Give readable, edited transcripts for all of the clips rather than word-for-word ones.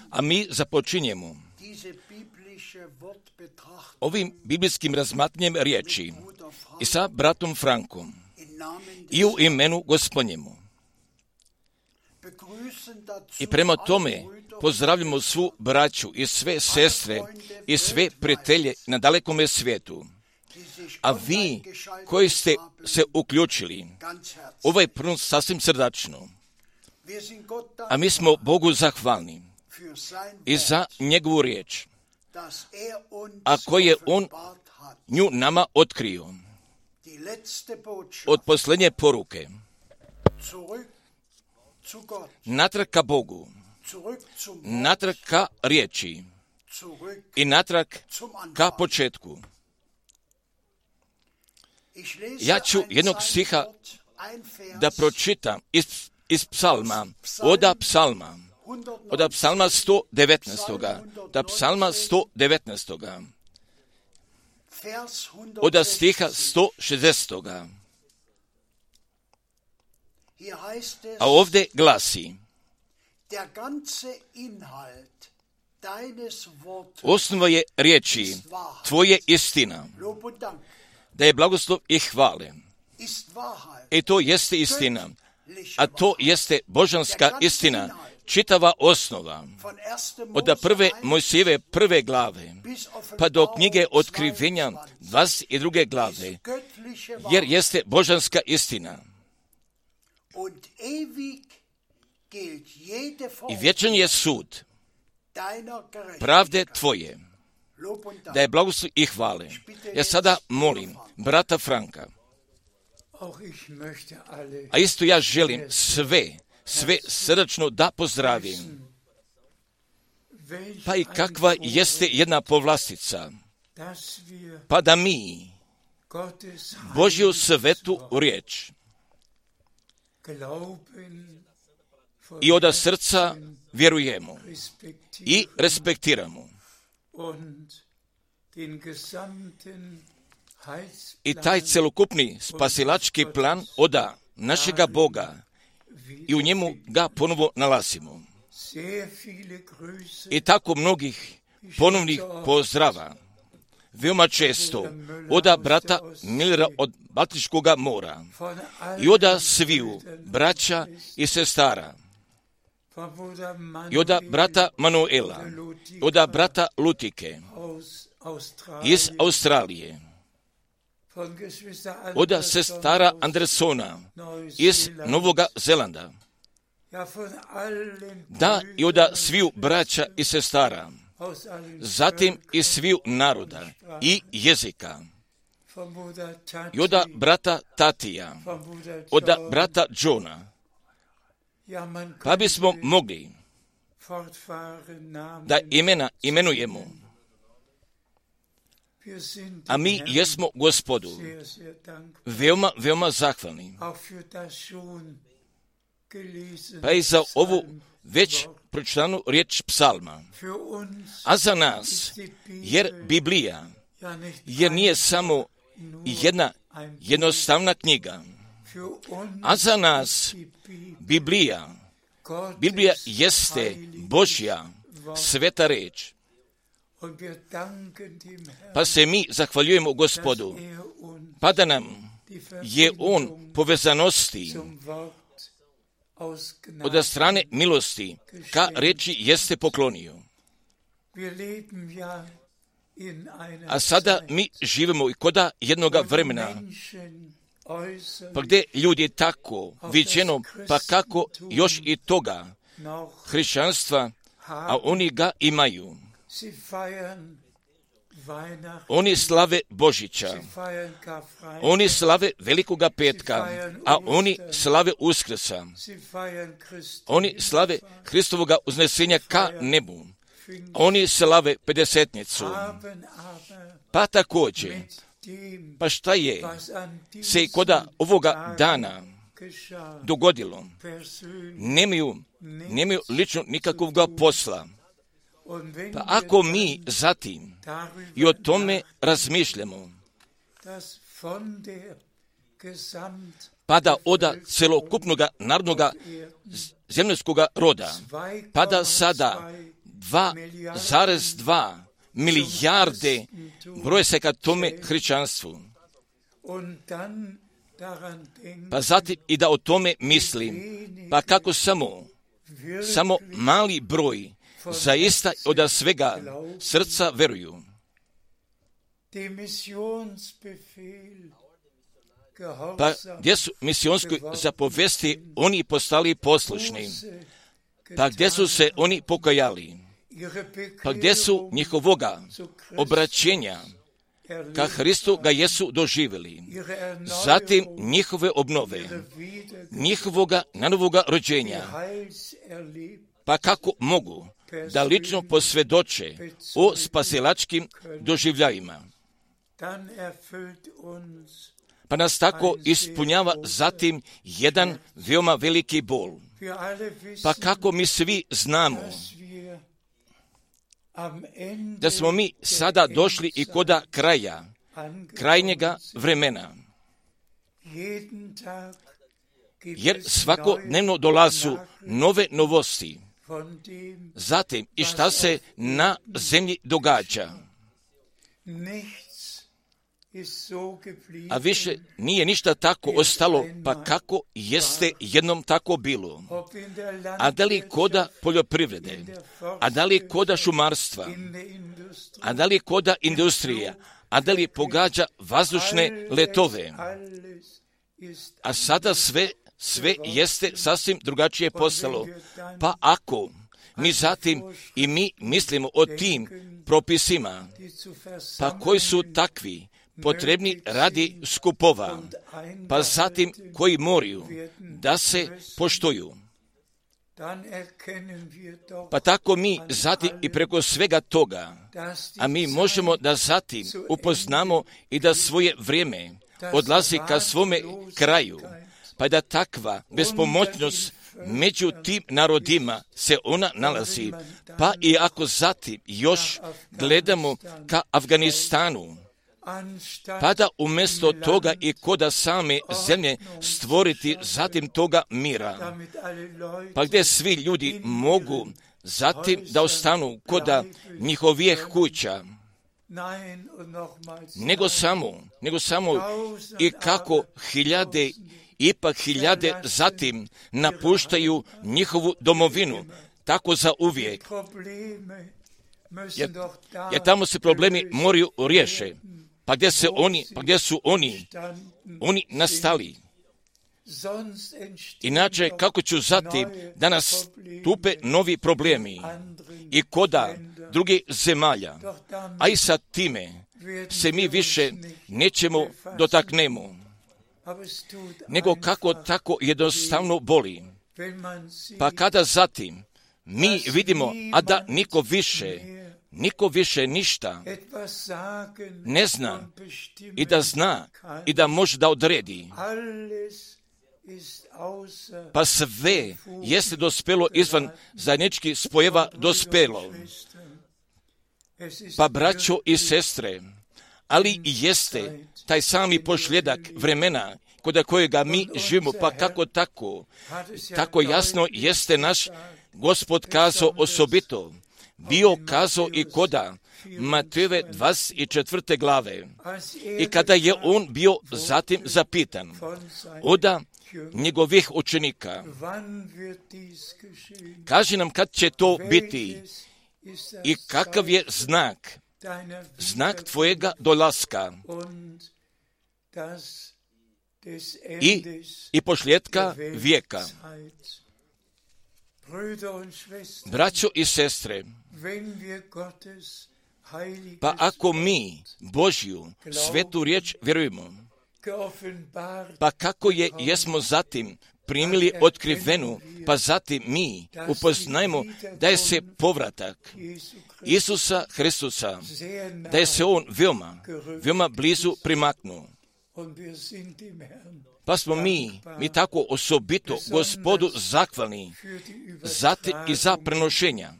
A mi započinjemo ovim biblijskim razmatnjem riječi i sa bratom Frankom i u imenu Gospodnjemu. I prema tome pozdravljamo svu braću i sve sestre i sve prijatelje na dalekome svijetu. A vi koji ste se uključili, ovaj prnos sasvim srdačno. A mi smo Bogu zahvalni i za njegovu riječ, a koji je on nju nama otkrio. Od posljednje poruke natrag ka Bogu, natrag ka riječi i natrag ka početku. Ja ću jednog stiha da pročitam iz psalma, od psalma 119. Od stiha 160. A ovdje glasi: osnova je riječi tvoje istina, da je blagoslov i hvale. I to jeste istina, a to jeste božanska istina, čitava osnova, od prve Mojsijeve prve glave, pa do knjige Otkrivenja 22. glave, jer jeste božanska istina. I vječan je sud pravde tvoje, da je blagoslov i hvale. Ja sada molim brata Franka, a isto ja želim sve srdačno da pozdravim. Pa i kakva jeste jedna povlastica, pa da mi Božju svetu riječ i od srca vjerujemo i respektiramo. I taj celokupni spasilački plan oda našega Boga i u njemu ga ponovo nalazimo. I tako mnogih ponovnih pozdrava, veoma često oda brata Millera od Baltičkog mora i oda sviju braća i sestara, i oda brata Manuela, i oda brata Lutike iz Australije, oda sestara Andersona iz Novog Zelanda, da i oda sviju braća i sestara, zatim i sviju naroda i jezika, i oda brata Tatija, oda brata Johna, pa bismo mogli da imena imenujemo. A mi jesmo Gospodu veoma zahvalni. Pa i za ovu već pročitanu riječ psalma. A za nas, jer Biblija, jer nije samo jedna jednostavna knjiga, a za nas Biblija jeste Božja sveta reč. Pa se mi zahvaljujemo Gospodu, pa da nam je on povezanosti od strane milosti ka reči jeste poklonio. A sada mi živimo i koda jednoga vremena, pa gdje ljudi tako viđeno, pa kako još i toga hrišćanstva, a oni ga imaju. Oni slave Božića, oni slave Velikoga petka, a oni slave Uskrsa, oni slave Hristovoga uznesenja ka nebu, oni slave Pedesetnicu. Pa također, pa šta je se i koda ovoga dana dogodilo? Nemaju lično nikakvog posla. Pa ako mi zatim i o tome razmišljamo, pa da oda celokupnog narodnog zemljskog roda, pa da sada 2,2 milijarde broje se ka tome hrišćanstvu. Pa zatim i da o tome mislim, pa kako samo mali broj zaista od svega srca veruju. Pa gdje su misionskoj zapovesti oni postali poslušni? Pa gdje su se oni pokajali? Pa gdje su njihovoga obraćenja ka Hristu ga jesu doživjeli? Zatim njihove obnove, njihovoga nanovoga rođenja. Pa kako mogu da lično posvjedoče o spasilačkim doživljajima? Pa nas tako ispunjava zatim jedan veoma veliki bol. Pa kako mi svi znamo da smo mi sada došli i koda kraja, krajnjega vremena. Jer svakodnevno dolazu nove novosti. Zatim i šta se na zemlji događa. A više nije ništa tako ostalo, pa kako jeste jednom tako bilo. A da li koda poljoprivrede, a da li koda šumarstva, a da li koda industrija, a da li pogađa vazdušne letove. A sada sve jeste sasvim drugačije postalo. Pa ako mi zatim i mi mislimo o tim propisima, pa koji su takvi, potrebni radi skupova, pa zatim koji moraju da se poštuju. Pa tako mi zatim i preko svega toga, a mi možemo da zatim upoznamo i da svoje vrijeme odlazi ka svome kraju, pa da takva bespomoćnost među tim narodima se ona nalazi. Pa i ako zatim još gledamo ka Afganistanu, pa da umjesto toga i koda same zemlje stvoriti zatim toga mira, pa gdje svi ljudi mogu zatim da ostanu koda njihovih kuća, nego samo i kako hiljade zatim napuštaju njihovu domovinu, tako za uvijek. Jer tamo se problemi moraju riješe. Pa gdje su oni nastali? Inače, kako ću zatim da nastupe novi problemi i koda drugih zemalja, a i sa time se mi više nećemo dotaknemo, nego kako tako jednostavno boli. Pa kada zatim mi vidimo, a da niko više ništa ne zna i da može da odredi. Pa sve jeste dospelo izvan zajedničkih spojeva dospelo. Pa braćo i sestre, ali i jeste taj sami pošljedak vremena kod kojega mi živimo, pa kako tako jasno jeste naš Gospod kazao osobito. Bio kazao i koda Matejeve 24. glave. I kada je on bio zatim zapitan od njegovih učenika, kaži nam kad će to biti i kakav je znak tvojega dolaska i pošljetka vijeka. Braćo i sestre, pa ako mi Božju svetu riječ vjerujemo, pa kako jesmo zatim primili otkrivenu, pa zatim mi upoznajemo da je se povratak Isusa Hristusa, da je se on veoma blizu primaknuo. Pa smo mi tako osobito Gospodu zahvalni i za prenošenja.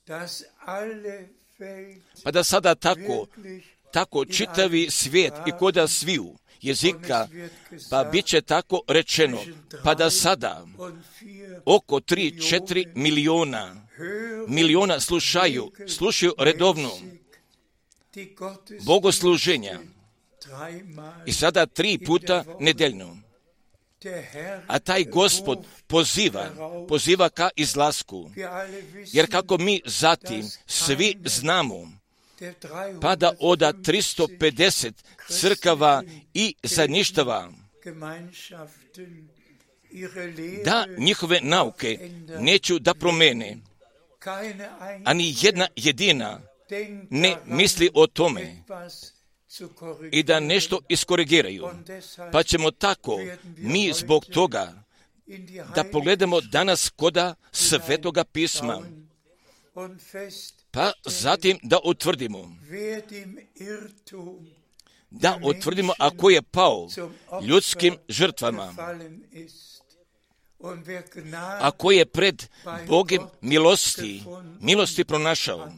Pa da sada tako čitavi svijet i koda sviju jezika, pa bit će tako rečeno, pa da sada oko 3-4 miliona miliona slušaju redovno bogosluženja i sada 3 puta nedeljno. A taj Gospod poziva ka izlasku, jer kako mi zatim svi znamo, pada od 350 crkava i zajedništava, da njihove nauke neću da promene, ani jedna jedina ne misli o tome i da nešto iskorigiraju. Pa ćemo tako mi zbog toga da pogledamo danas koda Svetoga pisma, pa zatim da utvrdimo ako je pao ljudskim žrtvama, ako je pred Bogom milosti pronašao,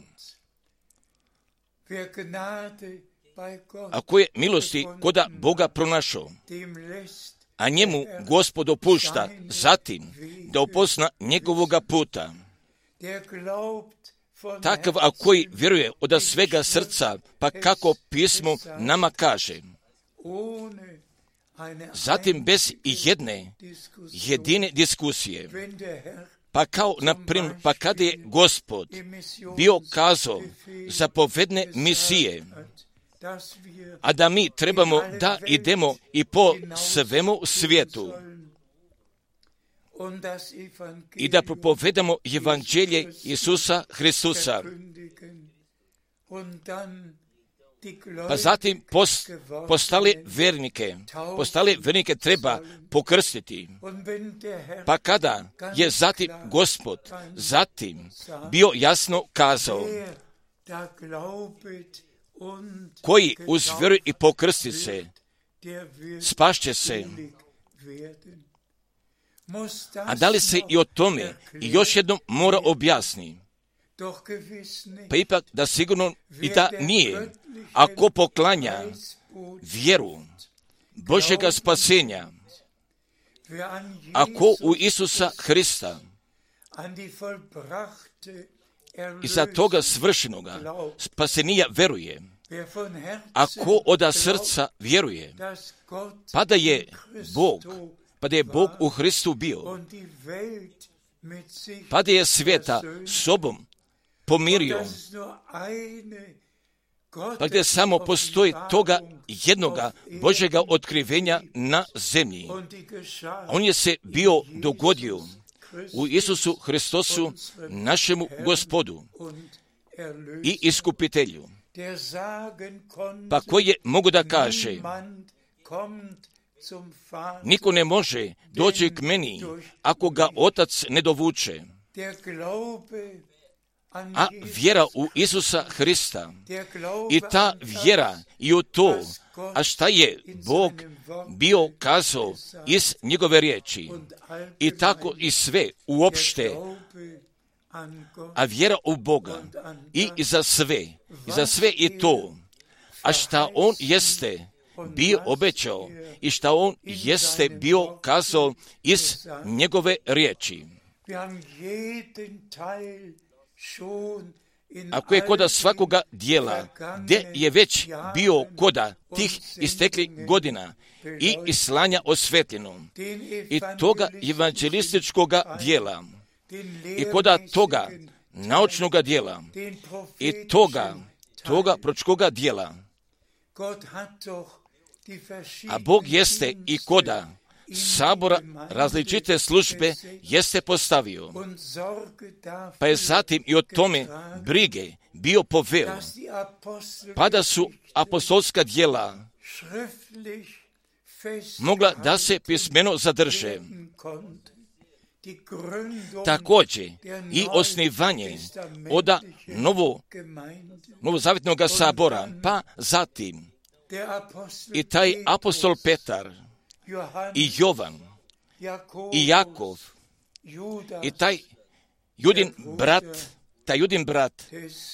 ako je milosti koda Boga pronašao, a njemu Gospod dopušta zatim da upozna njegovoga puta. Takav, a koji vjeruje od svega srca, pa kako pismo nama kaže, zatim bez jedine diskusije, pa kada je Gospod bio kazao zapovedne misije, a da mi trebamo da idemo i po svemu svijetu i da propovedamo evanđelje Isusa Hristusa. Pa zatim postale vernike treba pokrstiti. Pa kada je zatim Gospod bio jasno kazao, koji uz vjeru i pokrsti se, spašće se. A da li se i o tome još jednom mora objasni? Pa ipak da sigurno i da nije. Ako poklanja vjeru Božjega spasenja, ako u Isusa Hrista i za toga svršenoga spasenija veruje, ako od srca vjeruje, pa da je Bog u Hristu bio, pa da je svijeta sobom pomirio, pa gdje samo postoji toga jednoga Božjega otkrivenja na zemlji. On je se bio dogodio u Isusu Hristosu, našemu Gospodu i Iskupitelju. Pa koji mogu da kaže, niko ne može doći k meni ako ga Otac ne dovuče. A vjera u Isusa Hrista i ta vjera i u to, a šta je Bog bio kazao iz njegove riječi, i tako i sve uopšte, a vjera u Boga i za sve i to, a šta On jeste bio obećao i šta On jeste bio kazao iz njegove riječi. Ako je koda svakoga dijela, gdje je već bio koda tih istekli godina i islanja osvetljeno, i toga evanđelističkoga dijela, i koda toga naučnoga dijela, i toga proročkoga dijela, a Bog jeste i koda sabora različite službe jeste postavio, pa je zatim i o tome brige bio poveo, pa da su apostolska djela mogla da se pismeno zadrže. Također i osnivanje od novozavjetnog sabora, pa zatim i taj apostol Petar i Jovan i Jakov i taj Judin brat,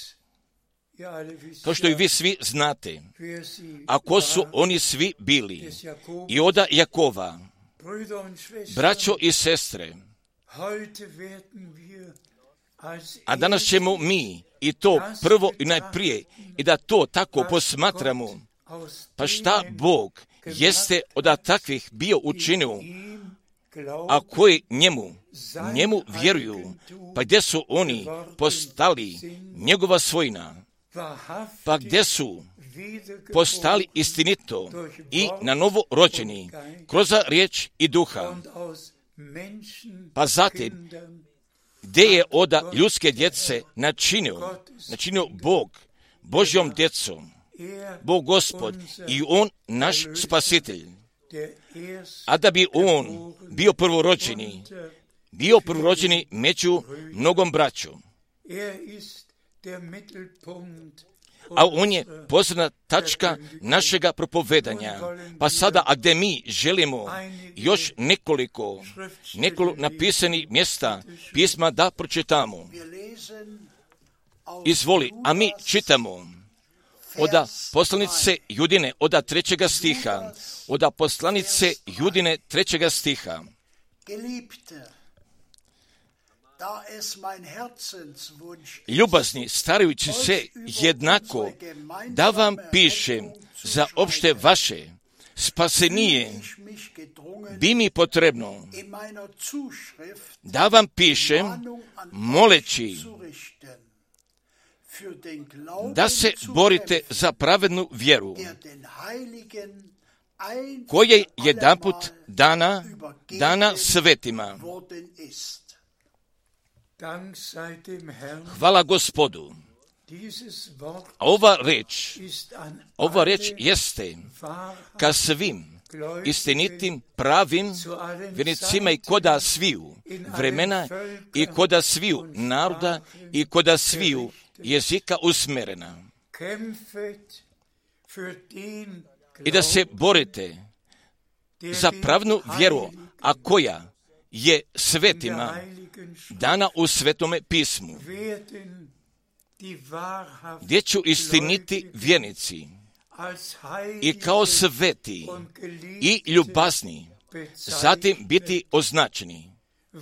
kao što i vi svi znate, a ko su oni svi bili, i od Jakova, braćo i sestre, A danas ćemo mi i to prvo i najprije i da to tako posmatramo. Pa šta Bog jeste od takvih bio učinio, a koji njemu vjeruju, pa gdje su oni postali njegova svojina, pa gdje su postali istinito i na novo rođeni kroz riječ i duha. Pa zatim, gdje je od ljudske djece načinio Bog Božjom djecom, Bog Gospod i On naš spasitelj. A da bi On bio prvorođeni među mnogom braćom. A On je posebna tačka našega propovedanja. Pa sada, a gdje mi želimo još nekoliko napisanih mjesta pisma da pročitamo. Izvoli, a mi čitamo od poslanice Judine, od 3. stiha, od poslanice Judine 3. stiha. Ljubazni, starajući se jednako, da vam pišem za opšte vaše spasenije, bi mi potrebno da vam pišem, moleći da se borite za pravednu vjeru, koja je jedanput dana svetima. Hvala Gospodu. Ova reč jeste ka svim istinitim, pravim vjernicima i koda sviju vremena i koda sviju naroda i koda sviju jezika usmjerena. I da se borite za pravnu vjeru, a koja je svetima dana u Svetome pismu, gdje ću istiniti vjernici i kao sveti i ljubazni zatim biti označeni.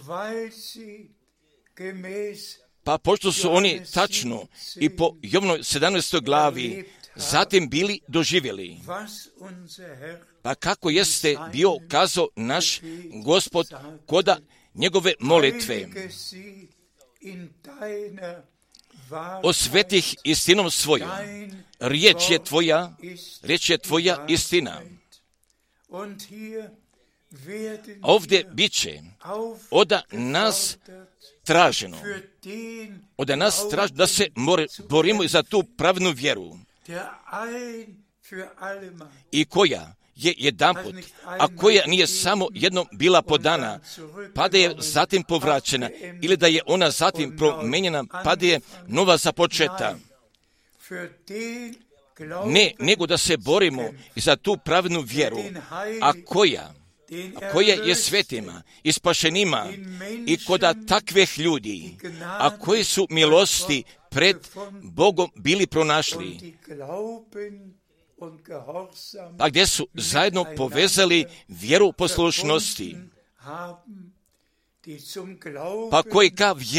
Pa pošto su oni tačno i po Jovnoj 17. glavi zatim bili doživjeli, pa kako jeste bio kazao naš Gospod koda njegove molitve, osveti ih istinom svojom, riječ je tvoja istina. Ovdje bit će od nas traženo da se borimo za tu pravednu vjeru, i koja je jedanput, a koja nije samo jednom bila podana, pa da je zatim povraćena, ili da je ona zatim promijenjena, pa da je nova započeta. Ne, nego da se borimo za tu pravednu vjeru, a koja je svetima i spašenima i koda takvih ljudi, a koji su milosti pred Bogom bili pronašli, pa gdje su zajedno povezali vjeru poslušnosti, pa koji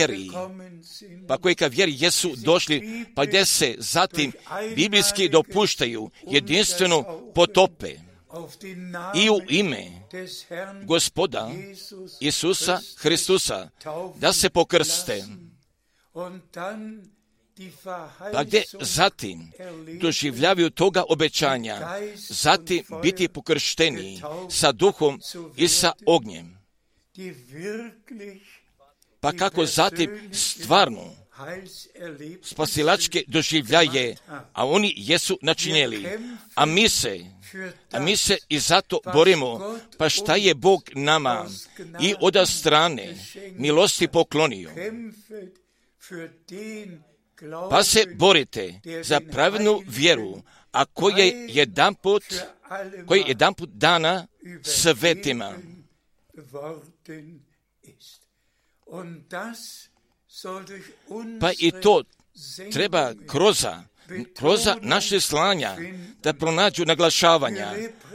ka vjeri jesu došli, pa gdje se zatim biblijski dopuštaju jedinstveno potope i u ime Gospoda Isusa Hristusa da se pokrste, pa gdje zatim doživljavaju toga obećanja, zatim biti pokršteni sa duhom i sa ognjem. Pa kako zatim stvarno spasilačke doživljaje, a oni jesu načinjeli, a mi se i zato borimo, pa šta je Bog nama i od strane milosti poklonio. Pa se borite za pravednu vjeru, a koja je jedanput dana svetima. Pa i to treba kroz naše slanja da pronađu naglašavanja.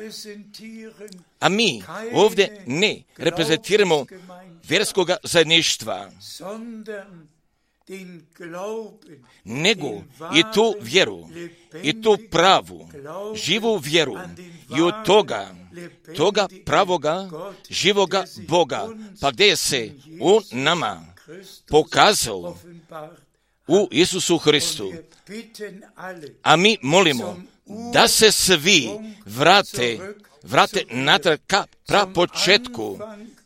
A mi ovdje ne reprezentiramo vjerskoga zajedništva, nego i tu vjeru, i tu pravu, živu vjeru i od toga pravoga, živoga Boga, pa gdje se u nama pokazao u Isusu Hristu. A mi molimo da se svi vrate natrag ka prapočetku,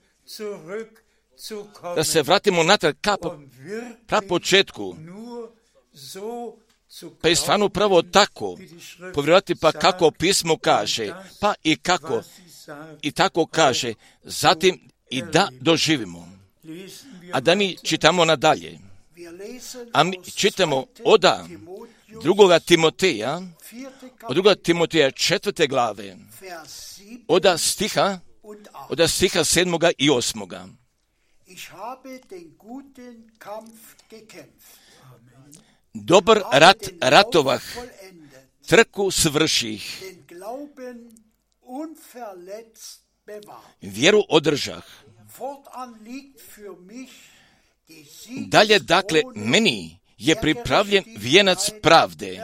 da se vratimo natrag ka prapočetku, pa je stvarno upravo tako povjerovati, pa kako pismo kaže, pa i tako kaže, zatim i da doživimo. A da mi čitamo nadalje. A mi čitamo od 2. Timoteja, od 2. Timoteja 4. glave, od stiha 7. i 8. Dobar rat ratovah, trku svrših, vjeru održah. Dalje, dakle, meni je pripravljen vijenac pravde,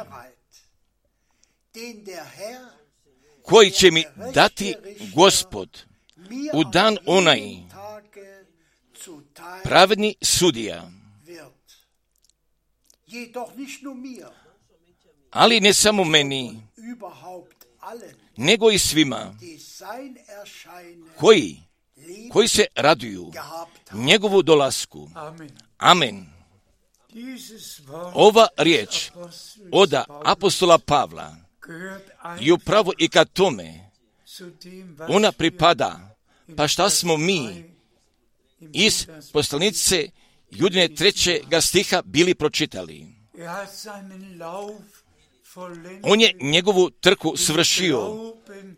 koji će mi dati Gospod u dan onaj, pravedni sudija. Ali ne samo meni, nego i svima koji se raduju njegovu dolasku. Amen. Ova riječ od apostola Pavla i upravo i ka tome ona pripada. Pa šta smo mi iz poslanice Judine 3. stiha bili pročitali? On je njegovu trku svršio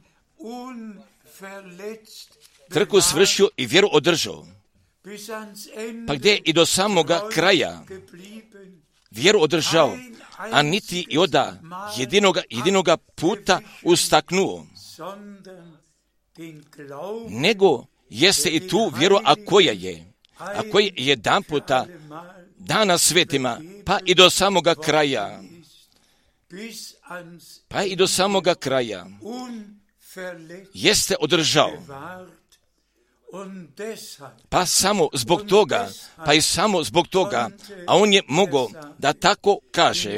i vjeru održao. Pa gdje i do samoga kraja vjeru održao, a niti i od jedinoga puta ustaknuo, nego jeste i tu vjeru, a koja je jedan puta dana svetima, pa i do samoga kraja, jeste održao. Pa samo zbog toga, a on je mogao da tako kaže.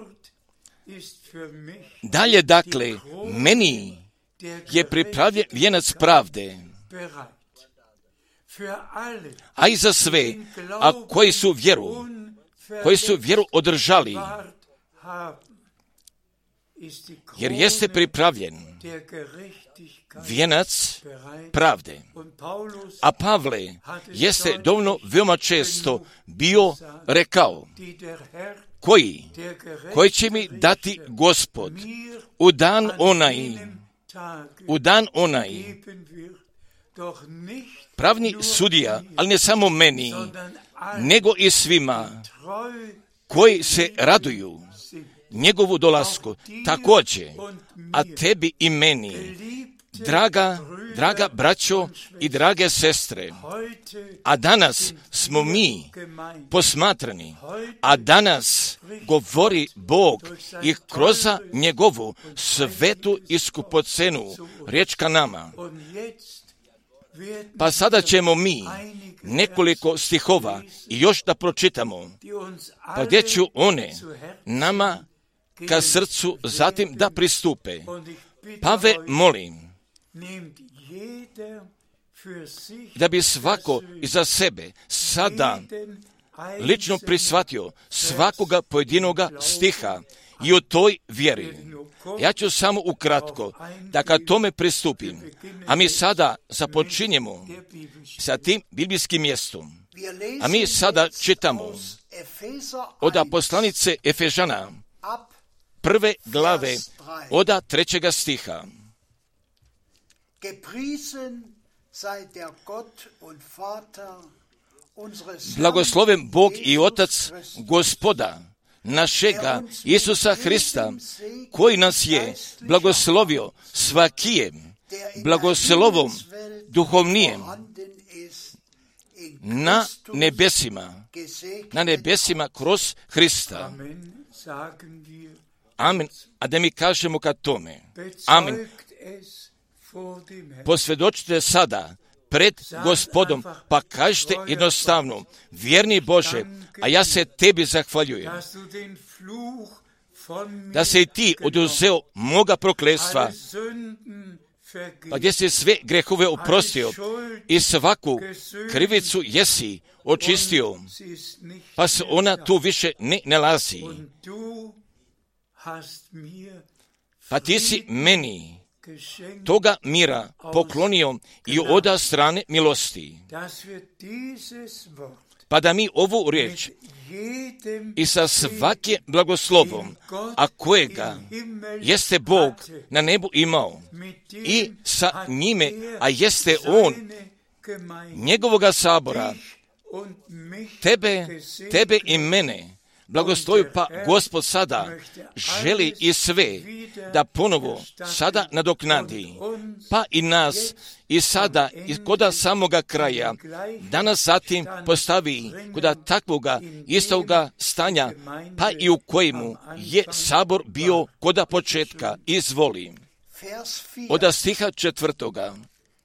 Dalje, dakle, meni je pripravljen vijenac pravde, a i za sve, a koji su vjeru održali, jer jeste pripravljen vijenac pravde. A Pavle jeste dovoljno veoma često bio rekao, koji će mi dati Gospod u dan onaj, pravni sudija, ali ne samo meni, nego i svima koji se raduju njegovu dolasku, također, a tebi i meni, draga braćo i drage sestre, a danas smo mi posmatrani, a danas govori Bog i kroz njegovu svetu i skupocenu riječ ka nama. Pa sada ćemo mi nekoliko stihova i još da pročitamo, pa gdje ću one nama ka srcu zatim da pristupe. Pa ve molim da bi svako iza sebe sada lično prisvatio svakoga pojedinoga stiha i o toj vjeri. Ja ću samo ukratko da ka tome pristupim, a mi sada započinjemo sa tim biblijskim mjestom. A mi sada čitamo od poslanice Efežana 1. glave od 3. stiha. Blagosloven Bog i Otac Gospoda našega Isusa Hrista, koji nas je blagoslovio svakijem blagoslovom duhovnijem na nebesima kroz Hrista. Amen. A da mi kažemo ka tome. Amen. Posvjedočite sada pred Gospodom, pa kažite jednostavno, vjerni Bože, a ja se tebi zahvaljujem, da se i ti oduzeo moga prokletstva, pa gdje si sve grehove oprostio i svaku krivicu jesi očistio, pa se ona tu više ne nalazi. Pa ti si meni toga mira poklonio i oda strane milosti. Pa da mi ovu riječ i sa svakim blagoslovom, a kojega jeste Bog na nebu imao, i sa njime, a jeste On, njegovoga sabora, tebe i mene, blagoslovi pa Gospod sada želi i sve da ponovo sada nadoknadi, pa i nas i sada i koda samoga kraja, danas zatim postavi koda takvoga istoga stanja, pa i u kojemu je sabor bio koda početka. Izvoli. Od stiha 4.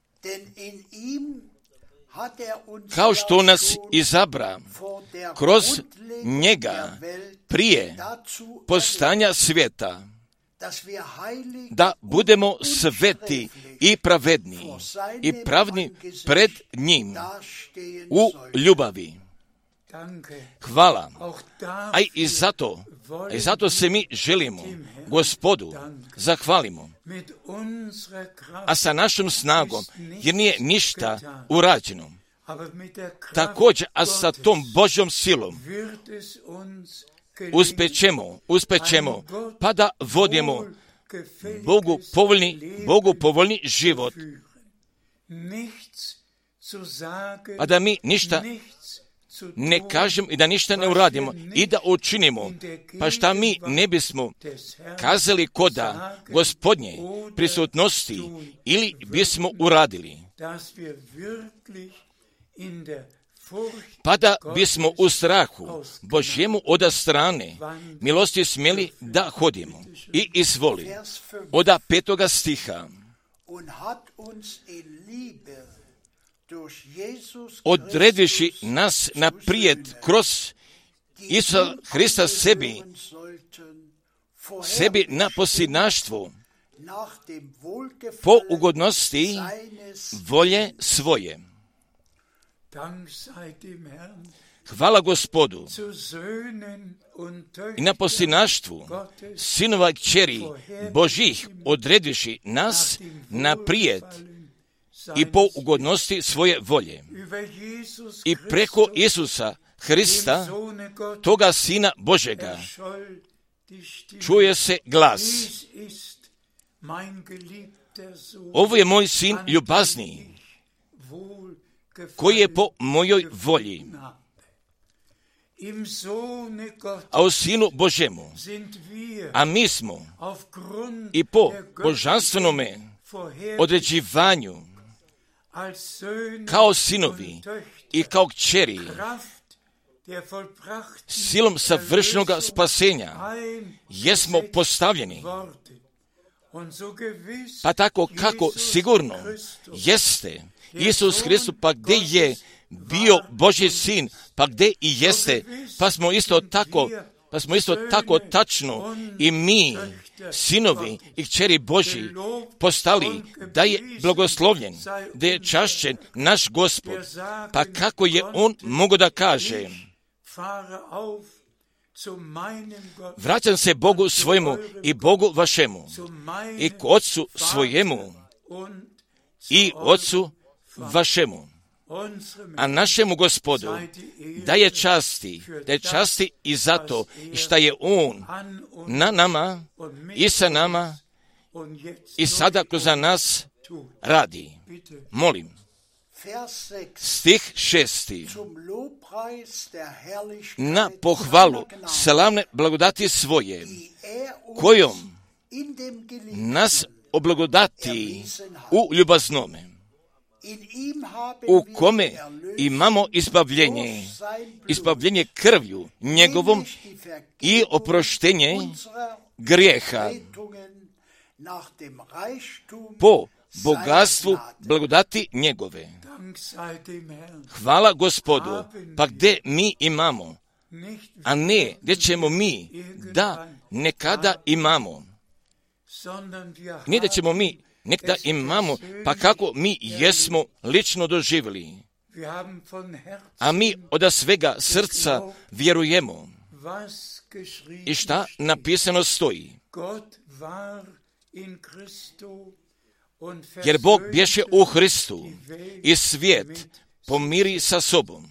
Kao što nas izabra kroz njega prije postanja svijeta, da budemo sveti i pravedni i pravni pred njim u ljubavi. Hvala. A i zato se mi želimo Gospodu zahvalimo. A sa našom snagom, jer nije ništa urađeno. Također, a sa tom Božjom silom uspećemo, pa da vodimo Bogu povoljni život. Pa da mi ništa ne kažemo i da ništa ne uradimo i da učinimo, pa šta mi ne bismo kazali koda Gospodnje prisutnosti ili bismo uradili. Pa da bismo u strahu Božjemu od strane milosti smjeli da hodimo. I izvoli, od 5. stiha. Odrediši nas naprijed kroz Isusa Hrista sebi na posljednaštvo po ugodnosti volje svoje. Hvala Gospodu i na posljednaštvu sinova i kćeri Božih odrediši nas naprijed i po ugodnosti svoje volje. I preko Isusa Hrista, toga Sina Božega, čuje se glas. Ovo je moj sin ljubazniji, koji je po mojoj volji. A u Sinu Božemu, a mi smo i po božanstvenome određivanju kao sinovi i kao kćeri, silom savršenog spasenja jesmo postavljeni. Pa tako kako sigurno jeste Isus Hristos, pa gdje je bio Božji sin, pa gdje i jeste, pa smo isto tako tačno i mi, sinovi i kćeri Božji, postali, da je blagoslovljen, da je čašćen naš Gospod. Pa kako je on mogao da kaže: vraćam se Bogu svojemu i Bogu vašemu, i k Otcu svojemu i Otcu vašemu, a našemu Gospodu da je časti i zato što je On na nama i sa nama i sada kroz nas radi. Molim. Stih 6. Na pohvalu slavne blagodati svoje, kojom nas oblagodati u ljubaznome. u kome imamo izbavljenje krvlju njegovom i oproštenje grijeha po bogatstvu blagodati njegove. Hvala Gospodu, pa gdje mi imamo, a ne gdje ćemo mi da nekada imamo. Ne da ćemo mi nekada imamo, pa kako mi jesmo lično doživjeli. A mi od svega srca vjerujemo. I šta napisano stoji? Jer Bog bješe u Hristu i svijet pomiri sa sobom.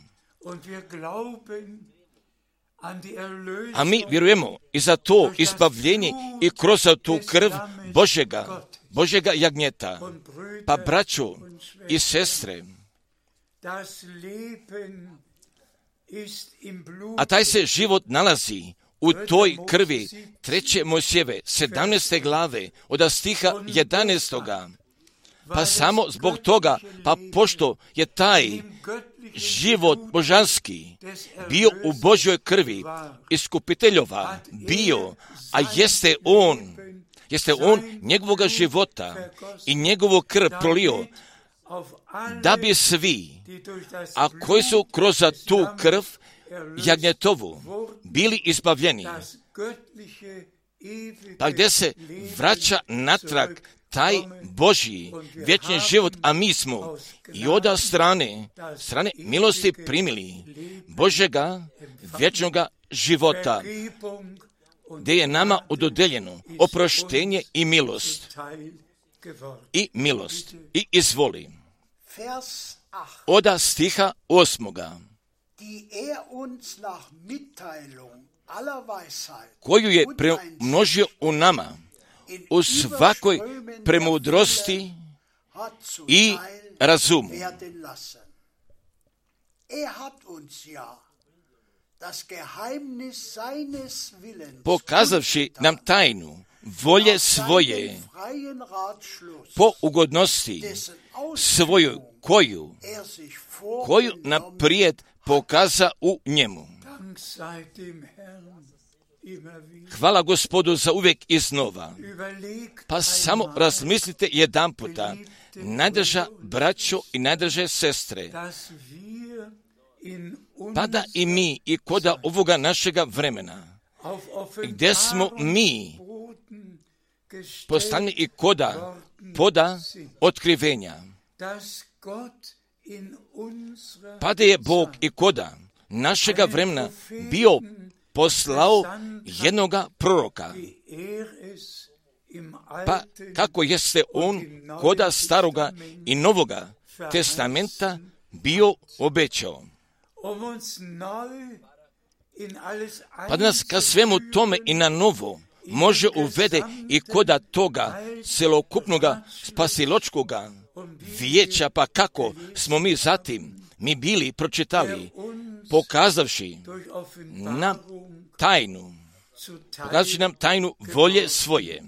A mi vjerujemo i za to izbavljenje i kroz tu krv Božjega jagnjeta. Pa braćo i sestre, a taj se život nalazi u toj krvi 3. Mojsijeve 17. glave od stiha 11. Pa samo zbog toga, pa pošto je taj život božanski bio u Božjoj krvi, iskupiteljova bio, a jeste on njegovoga života i njegovu krv prolio, da bi svi, a koji su kroz tu krv jagnjetovu bili izbavljeni, pa gdje se vraća natrag taj Božji vječni život, a mi smo i od strane milosti primili Božjega vječnoga života, gdje je nama ododeljeno oproštenje i milost. I izvoli. Od stiha 8. koju je premnožio u nama, u svakoj premudrosti i razumu. Pokazavši nam tajnu volje svoje po ugodnosti svoju, koju naprijed pokaza u njemu. Hvala Gospodu za uvijek iznova. Pa samo razmislite jedan puta, najdraža braćo i najdraže sestre, pa da i mi i koda ovoga našega vremena, gdje smo mi postavljeni i koda poda otkrivenja, pa da je Bog i koda našega vremena bio poslao jednoga proroka, pa kako jeste on koda staroga i novoga testamenta bio obećao. Pa da nas ka svemu tome i na novo može uvede i koda toga celokupnoga spasiločkoga vijeća, pa kako smo mi zatim bili pročitali, pokazavši nam tajnu volje svoje.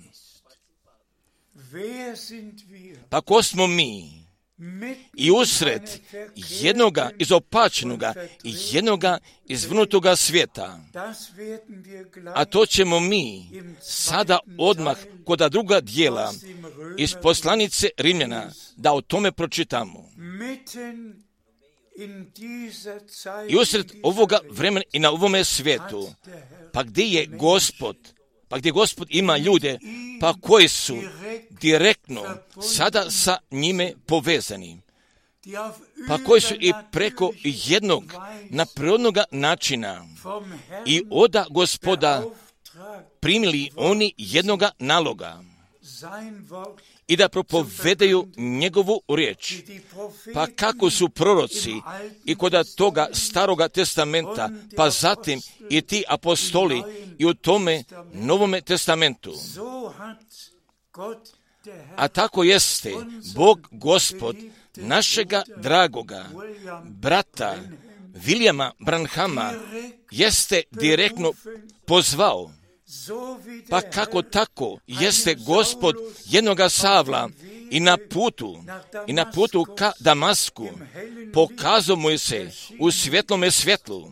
Pa ko smo mi? I usred jednoga izopačenoga i jednoga izvrnutoga svijeta. A to ćemo mi sada odmah kod druga dijela iz poslanice Rimljana da o tome pročitamo. I usred ovoga vremena i na ovome svijetu, pa gdje Gospod ima ljude, pa koji su direktno sada sa njime povezani, pa koji su i preko jednog naprirodnog načina i od Gospoda primili oni jednoga naloga i da propovedaju njegovu riječ. Pa kako su proroci i kod toga staroga testamenta, pa zatim i ti apostoli i u tome novome testamentu. A tako jeste Bog Gospod našega dragoga brata Viljama Branhama jeste direktno pozvao. Pa kako tako jeste Gospod jednoga Savla i na putu ka Damasku pokazao mu se u svjetlome svjetlu.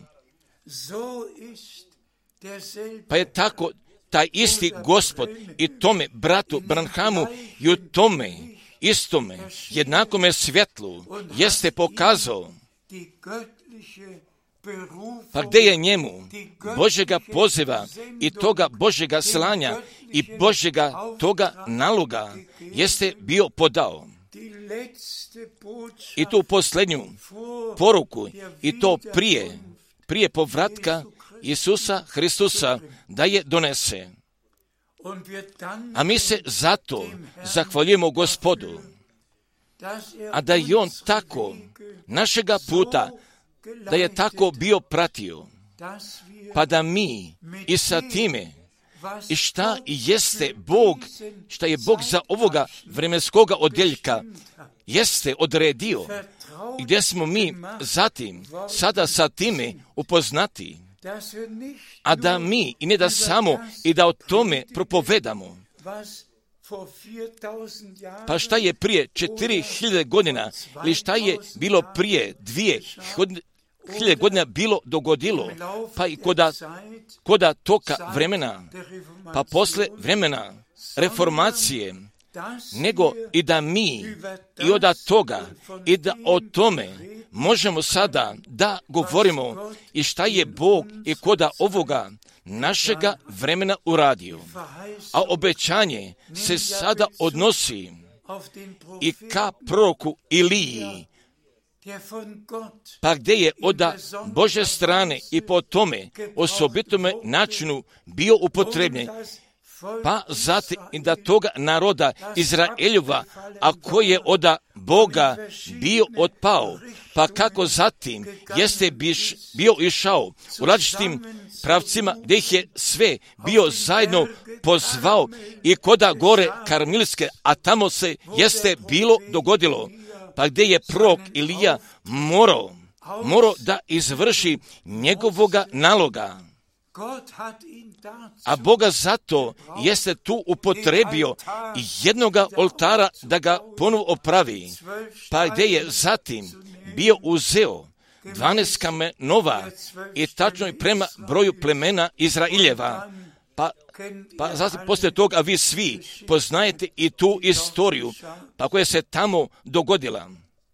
Pa je tako taj isti Gospod i tome bratu Branhamu i u tome istome jednakome svjetlu jeste pokazao. Pa gdje je njemu Božjega poziva i toga Božjega slanja i Božjega toga naloga jeste bio podao. I tu posljednju poruku i to prije povratka Isusa Hristusa da je donese. A mi se zato zahvaljujemo Gospodu, a da je on tako našega puta, da je tako bio pratio, pa da mi i sa time i šta jeste Bog, šta je Bog za ovoga vremenskoga odjeljka jeste odredio i gdje smo mi zatim sada sa time upoznati, a da mi i ne da samo i da o tome propovedamo. Pa šta je prije 4000 godina ili šta je bilo prije 2000 godina bilo dogodilo, pa i koda toka vremena, pa posle vremena reformacije, nego i da mi i od toga i da o tome možemo sada da govorimo i šta je Bog i koda ovoga našega vremena uradio. A obećanje se sada odnosi i ka proroku Iliji, pa gdje je od Božje strane i po tome osobitome načinu bio upotrebljen, pa zatim i da toga naroda Izraeljova, a koji je od Boga bio otpao, pa kako zatim jeste bio išao u različitim pravcima gdje ih je sve bio zajedno pozvao i koda gore Karmilske, a tamo se jeste bilo dogodilo, pa gdje je prorok Ilija morao da izvrši njegovoga naloga. A Boga zato jeste tu upotrebio jednoga oltara da ga ponovo opravi, pa gdje je zatim bio uzeo 12 kamenova i tačno i prema broju plemena Izraeljeva. Pa zatim poslije toga vi svi poznajete i tu istoriju, pa koja se tamo dogodila.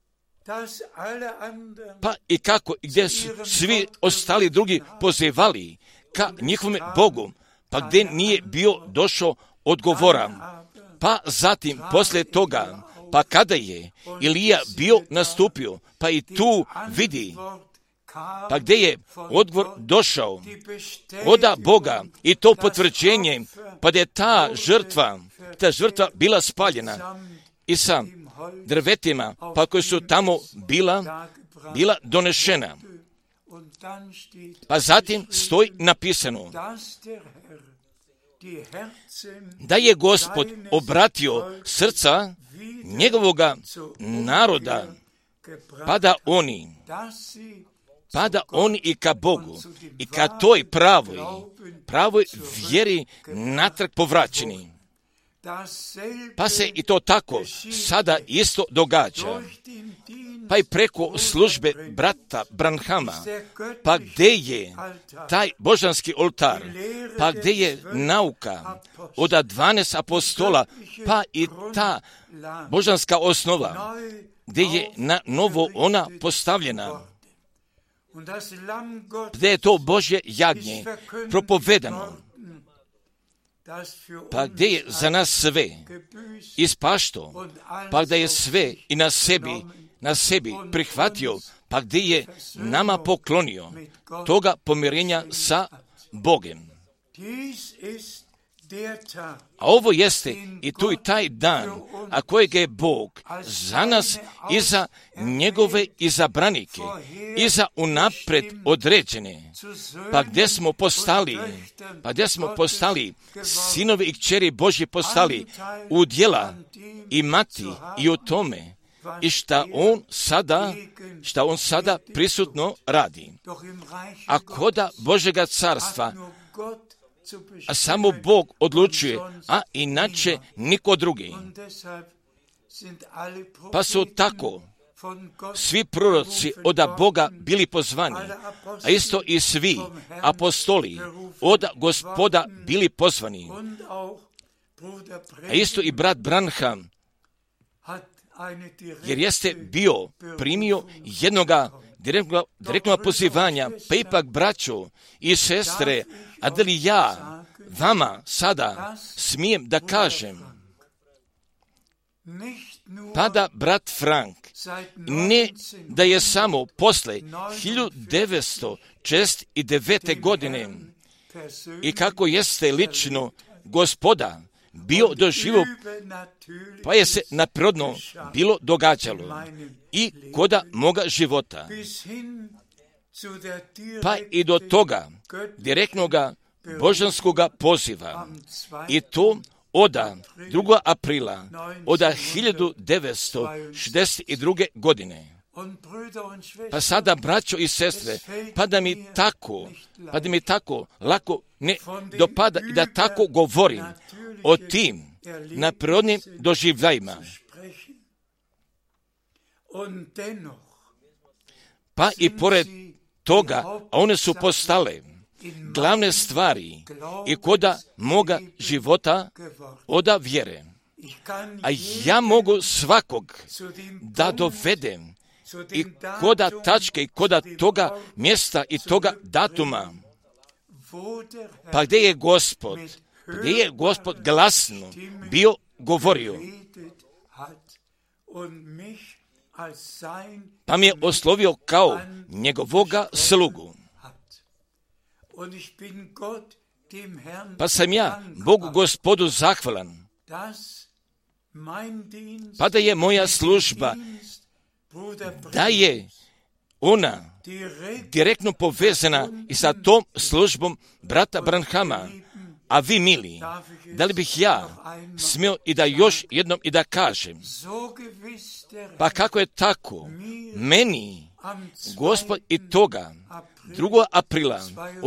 Pa i kako, gdje su svi ostali drugi pozivali ka njihovom Bogu, pa gdje nije bio došao odgovora. Pa zatim, poslije toga, pa kada je Ilija bio nastupio, pa i tu vidi, pa gdje je odgovor došao od Boga i to potvrđenje, pa da je ta žrtva bila spaljena i sa drvetima, pa koji su tamo bila donešena. Pa zatim stoji napisano da je Gospod obratio srca njegovoga naroda, pa da oni i ka Bogu i ka toj pravoj vjeri natrag povraćeni. Pa se i to tako sada isto događa. Pa i preko službe brata Branhama, pa gdje je taj božanski oltar, pa gdje je nauka od 12 apostola, pa i ta božanska osnova, gdje je na novo ona postavljena, gdje je to Božje jagnje propovedano, pa gdje je za nas sve ispašto, pa gdje je sve i na sebi prihvatio, pa gdje je nama poklonio toga pomirenja sa Bogem. A ovo jeste i tu i taj dan, a kojeg je Bog za nas i za njegove izabranike i za unapred određene, pa gdje smo postali sinovi i kćeri Božji postali u djela i mati i u tome i šta on sada prisutno radi. A koda Božjega carstva, a samo Bog odlučuje, a inače niko drugi. Pa su tako svi proroci od Boga bili pozvani, a isto i svi apostoli od Gospoda bili pozvani. A isto i brat Branham, jer jeste primio jednoga direktnog pozivanja, pa ipak braćo i sestre, a da li ja vama sada smijem da kažem, pa da brat Frank, ne da je samo posle 1969. godine i kako jeste lično Gospoda bio doživio, pa je se naprirodno bilo događalo i koda moga života, pa i do toga direktnoga božanskoga poziva, i to od 2. aprila od 1962. godine. Pa sada, braćo i sestre, pa da mi tako lako ne dopada i da tako govorim o tim naprirodnim doživljajima. Pa i pored toga, a one su postale glavne stvari i koda moga života od vjere. A ja mogu svakog da dovedem i koda tačke i koda toga mjesta i toga datuma, pa gdje je Gospod glasno bio govorio, pa mi je oslovio kao njegovoga slugu. Pa sam ja Bogu Gospodu zahvalan, pa da je moja služba, da je ona direktno povezana i sa tom službom brata Branhama. A vi, mili, da li bih ja smio i da još jednom i da kažem, pa kako je tako, meni Gospod i toga 2. aprila od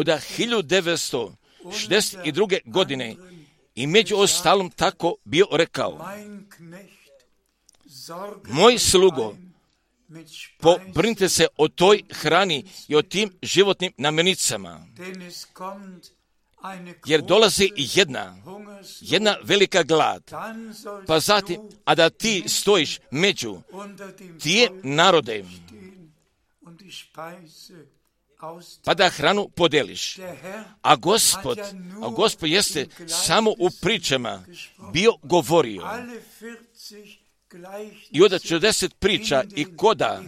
1962. godine i među ostalom tako bio rekao: moj slugo, pobrinite se o toj hrani i o tim životnim namirnicama, jer dolazi jedna velika glad, pa zatim, a da ti stojiš među tije narode, pa da hranu podeliš. A Gospod jeste samo u pričama bio govorio. I od 40 priča i koda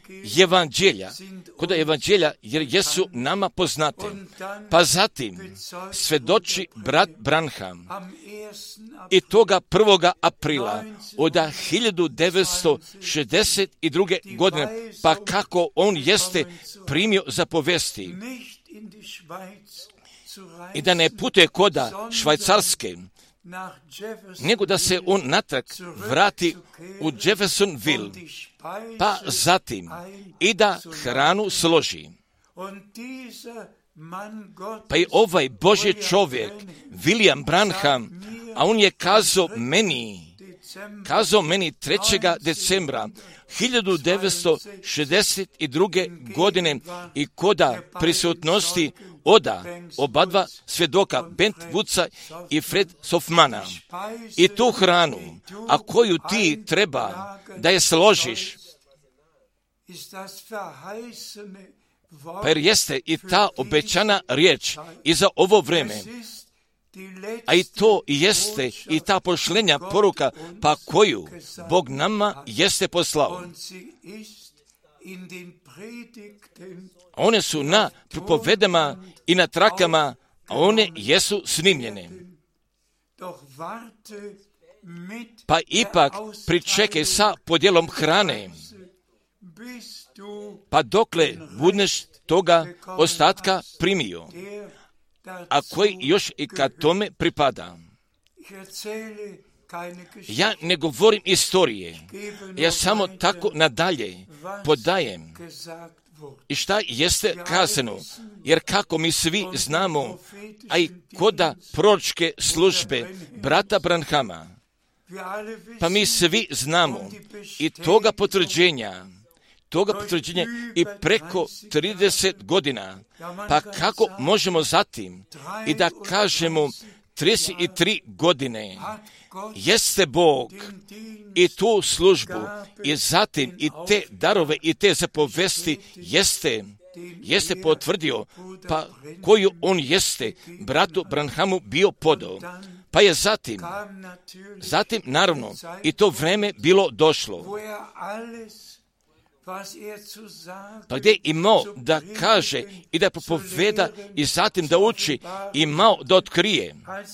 evanđelja, jer jesu nama poznate. Pa zatim svedoči brat Branham i toga 1. aprila od 1962. godine, pa kako on jeste primio za povesti i da ne putuje koda Švajcarske, nego da se on natrag vrati u Jeffersonville, pa zatim i da hranu složi. Pa i ovaj Božji čovjek, William Branham, a on je kazao meni 3. decembra 1962. godine i koda prisutnosti oba dva svjedoka, Bent Woodsa i Fred Softmana. I tu hranu, a koju ti treba da je složiš, pa jer jeste i ta obećana riječ i za ovo vreme, a i to jeste i ta pošlenja poruka, pa koju Bog nama jeste poslao. One su na propovedama i na trakama, a one jesu snimljene. Pa ipak pričekaj sa podjelom hrane, pa dokle budeš toga ostatka primio, a koji još i kad tome pripada. Ja ne govorim istorije, ja samo tako nadalje podajem i šta jeste kazano, jer kako mi svi znamo, a i koda proročke službe brata Branhama, Pa mi svi znamo i toga potvrđenja i preko 30 godina. Pa kako možemo zatim i da kažemo 33 godine jeste Bog i tu službu i zatim i te darove i te zapovesti jeste potvrdio, pa koju on jeste bratu Branhamu bio podao. Pa je zatim naravno i to vreme bilo došlo, pa gdje je imao da kaže i da propoveda i zatim da uči, imao da otkrije.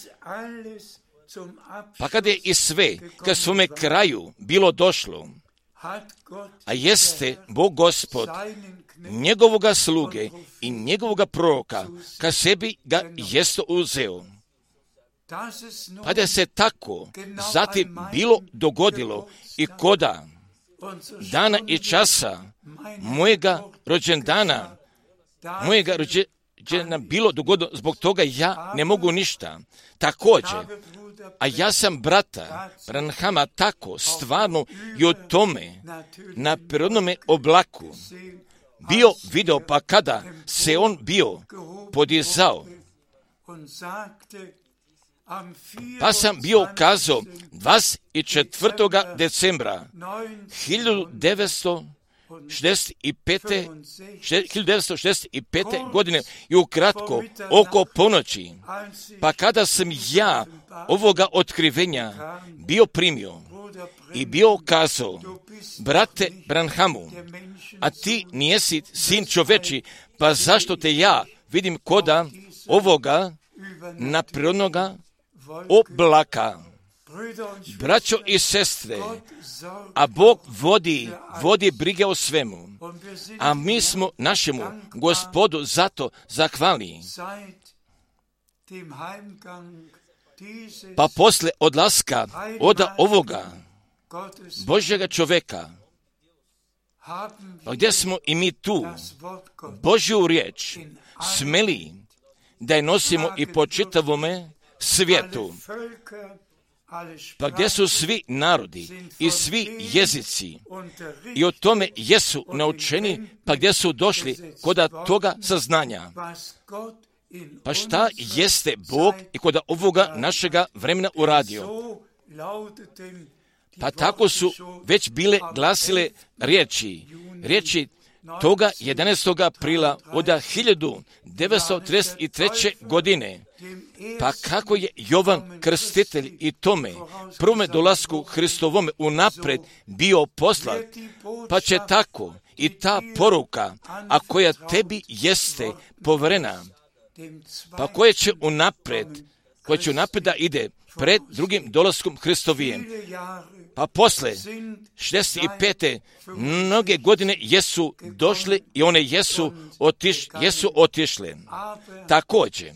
Pa kada je i sve ka svome kraju bilo došlo, a jeste Bog Gospod njegovoga sluge i njegovoga proroka ka sebi ga jeste uzeo. Pa da se tako zatim bilo dogodilo i koda dana i časa mojega rođendana bilo dogodilo, zbog toga ja ne mogu ništa. Također, a ja sam brata Branhama tako stvarno i o tome na prirodnome oblaku bio video, pa kada se on bio podizao, pa sam bio kazao 24. decembra 1965. godine i ukratko oko ponoći, pa kada sam ja ovoga otkrivenja bio primio i bio kazao, brate Branhamu, a ti nijesi sin čoveči, pa zašto te ja vidim koda ovoga naprirodnoga oblaka. Braćo i sestre, a Bog vodi brige o svemu, a mi smo našemu Gospodu zato zahvalni. Pa posle odlaska od ovoga Božjega čoveka, pa gdje smo i mi tu Božju riječ smeli da je nosimo i po čitavome svijetu, pa gdje su svi narodi i svi jezici i o tome jesu naučeni, pa gdje su došli koda toga saznanja. Pa šta jeste Bog i koda ovoga našega vremena uradio? Pa tako su već bile glasile riječi toga 11. aprila od 1933. godine. Pa kako je Jovan Krstitelj i tome prvome dolasku Hristovome unapred bio poslat, pa će tako i ta poruka, a koja tebi jeste poverena, pa koja će unapred da ide pred drugim dolaskom Hristovijem. Pa posle 65. mnoge godine jesu došle i one jesu otišle. Također,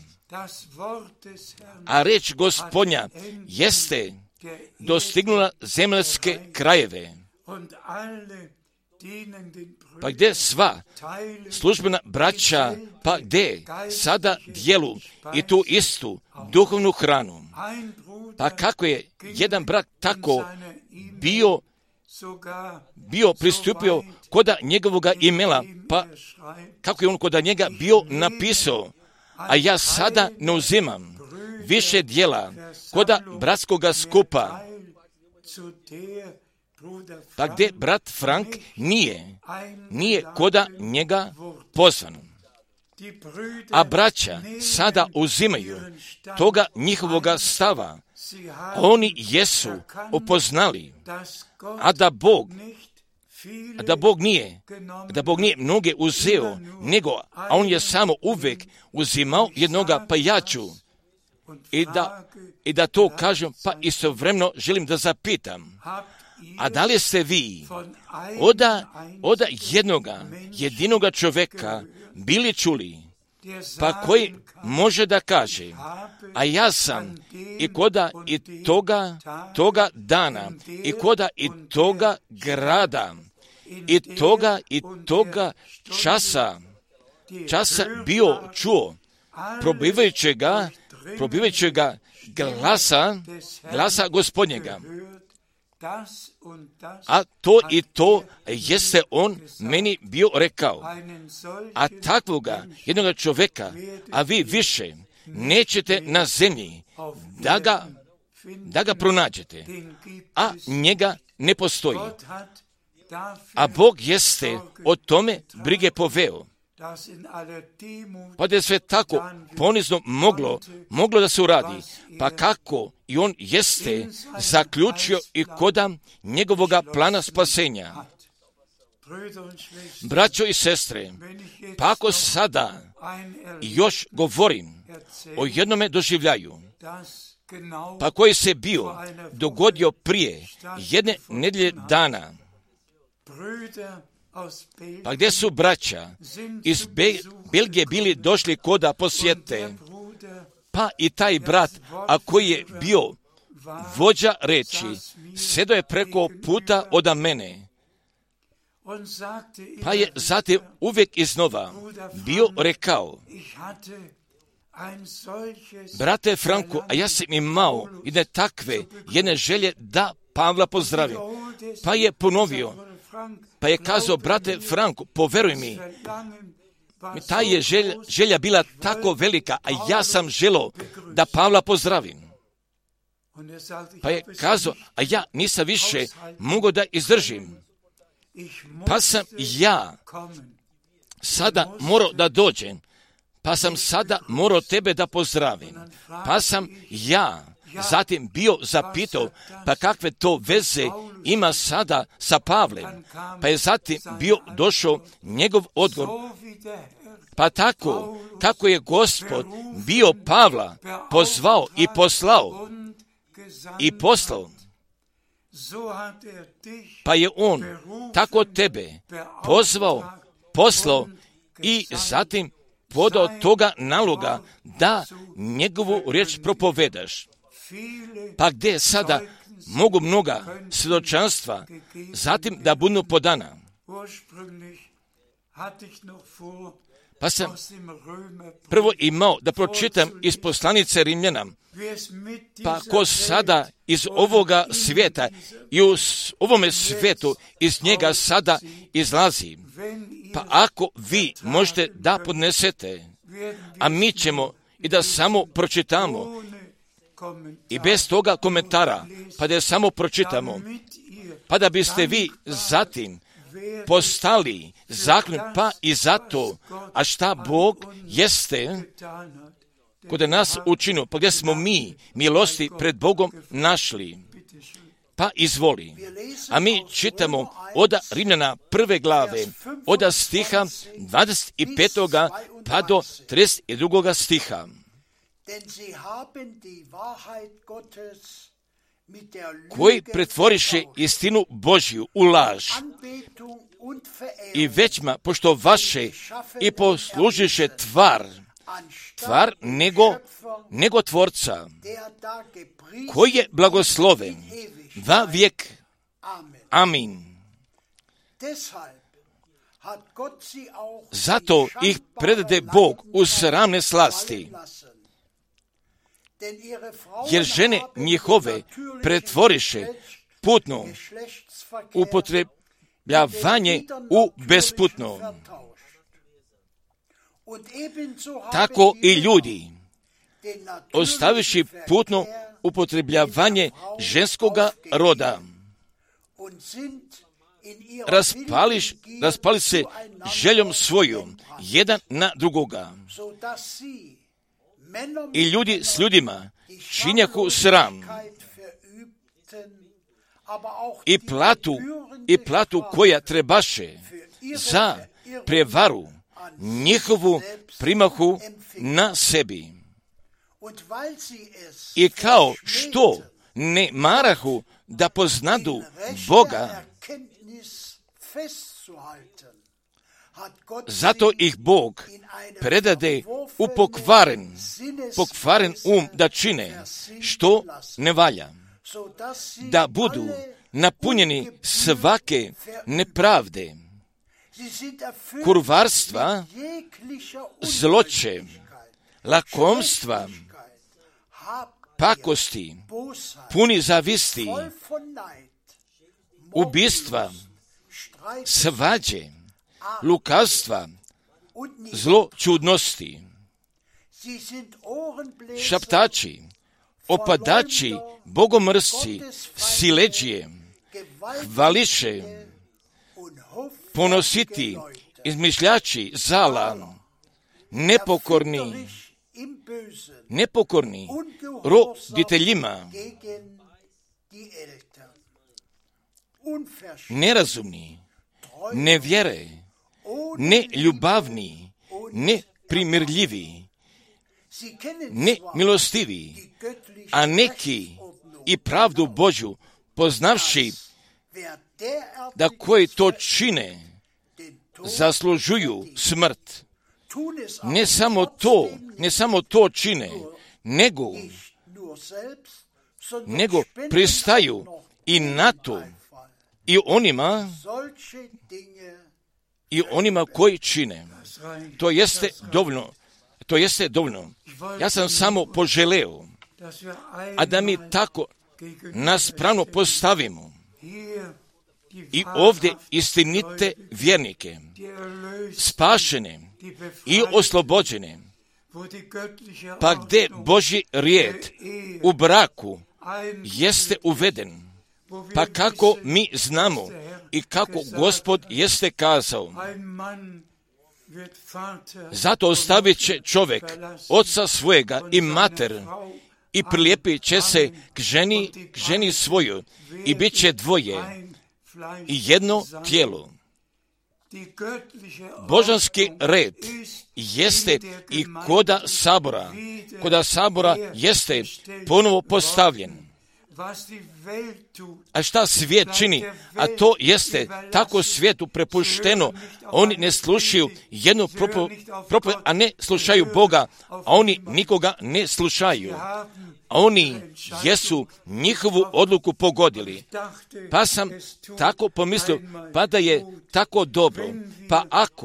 a reč Gospodnja jeste dostignula zemaljske krajeve, pa gdje sva službena braća, pa gdje sada dijelu i tu istu hranu. Pa kako je jedan brat tako bio pristupio koda njegovoga imela, pa kako je on koda njega bio napisao, a ja sada ne uzimam više dijela koda bratskoga skupa, pa gdje brat Frank nije koda njega pozvan. A braća sada uzimaju toga njihovoga stava. Oni jesu upoznali, a da Bog nije mnoge uzeo, a on je samo uvijek uzimao jednoga, pa ja ću. I da to kažem, pa istovremeno želim da zapitam, a da li ste vi od jedinoga čoveka bili čuli, pa koji može da kaže, a ja sam i koda i toga dana, i koda i toga grada, i toga časa bio čuo probivajućega glasa Gospodnjega. a to i to jeste on meni bio rekao. A takvoga jednoga čovjeka, a vi više nećete na zemlji da ga pronađete, a njega ne postoji. A Bog jeste o tome brige poveo. Pa da je sve tako ponizno moglo da se uradi, pa kako i on jeste zaključio i koda njegovoga plana spasenja. Braćo i sestre, pa ako sada još govorim o jednome doživljaju, pa koji se bio dogodio prije jedne nedjelje dana, pa gdje su braća iz Belgije bili došli koda posjete, pa i taj brat, a koji je bio vođa reči, sjedo je preko puta od mene, pa je zatim uvijek iznova bio rekao, brate Franko, a ja sam imao jedne želje da Pavla pozdravim. Pa je ponovio, pa je kazao, brate Franko, poveruj mi, ta je želja bila tako velika, a ja sam želio da Pavla pozdravim. Pa je kazao, a ja nisam više mogao da izdržim. Pa sam ja sada morao da dođem, pa sam sada morao tebe da pozdravim. Pa sam ja zatim bio zapitao, pa kakve to veze ima sada sa Pavlem? Pa je zatim bio došao njegov odgovor. Pa tako, kako je Gospod bio Pavla pozvao i poslao, pa je on tako tebe poslao i zatim podao toga naloga da njegovu riječ propovedaš. Pa gdje sada mogu mnoga svjedočanstva zatim da budu podana. Pa sam prvo imao da pročitam iz poslanice Rimljana, pa ko sada iz ovoga svijeta i u ovome svijetu iz njega sada izlazi, pa ako vi možete da podnesete, a mi ćemo i da samo pročitamo i bez toga komentara, pa da je samo pročitamo, pa da biste vi zatim postali zaklon, pa i zato, a šta Bog jeste kod nas učinio, pa gdje smo mi milosti pred Bogom našli. Pa izvoli. A mi čitamo od Rimljana 1. glave, od stiha 25. pa do 32. stiha. Koji pretvoriše istinu Božju u laž i većma poštovaše i poslužiše tvar nego tvorca, koji je blagosloven va vijek. Amin. Zato ih predade Bog u sramne slasti, jer žene njihove pretvoriše putno upotrebljavanje u besputno. Tako i ljudi, ostaviši putno upotrebljavanje ženskoga roda, raspali se željom svojom jedan na drugoga. I ljudi s ljudima činjahu sram i platu koja trebaše za prevaru njihovu primahu na sebi. I kao što ne marahu da poznadu Boga, zato ih Bog predade u pokvaren da čine što ne valja, da budu napunjeni svake nepravde, kurvarstva, zloće, lakomstva, pakosti, puni zavisti, ubistva, svađe, lukavstva, zločudnosti, šaptači, opadači, bogomrsci, siledžije, hvališe, ponositi, izmišljači zala, nepokorni roditeljima, nerazumni, nevjere, neljubavni, neprimirljivi, nemilostivi, a neki i pravdu Božju poznavši da koji to čine zaslužuju smrt. Ne samo to čine, nego pristaju i na to i onima koji čine. To jeste dovoljno. Ja sam samo poželeo, a da mi tako naspravno postavimo i ovdje istinite vjernike, spašene i oslobođene, pa gdje Božji rijed u braku jeste uveden, pa kako mi znamo i kako Gospod jeste kazao, zato ostavit će čovjek oca svojega i mater i prilijepit će se k ženi svojoj i bit će dvoje i jedno tijelo. Božanski red jeste i koda sabora jeste ponovo postavljen. A šta svijet čini? A to jeste tako svijetu prepušteno. Oni ne slušaju jednu propovijed, a ne slušaju Boga, a oni nikoga ne slušaju. A oni jesu njihovu odluku pogodili. Pa sam tako pomislio, pa da je tako dobro. Pa